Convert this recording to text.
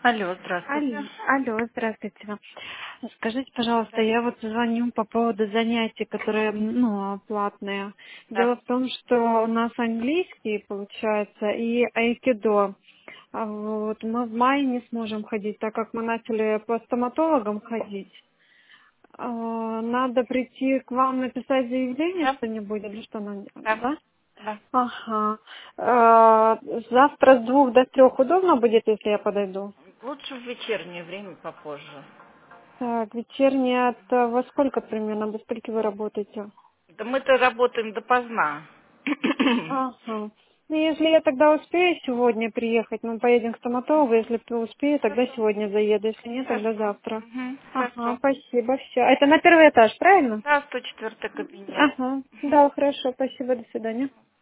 Алло, здравствуйте. Алло, здравствуйте. Скажите, пожалуйста, я вот звоню по поводу занятий, которые, платные. Да. Дело в том, что у нас английский, получается, и айкидо. Вот, мы в мае не сможем ходить, так как мы начали по стоматологам ходить. Надо прийти к вам написать заявление Да? что-нибудь или что нам делать, Да. да? Да. Ага. Завтра с 2 до 3 удобно будет, если я подойду? Лучше в вечернее время попозже. Так, вечерняя во сколько примерно? До скольки вы работаете? Да мы-то работаем допоздна. Ага. Ну, если я тогда успею сегодня приехать, мы поедем к стоматологу. Если успею, тогда Хорошо. сегодня заеду. Если нет, тогда Хорошо. завтра. Угу. Ага, Хорошо. спасибо. Все. Это на первый этаж, правильно? Да, 104 кабинет. Ага. Угу. Да, хорошо. Спасибо. До свидания.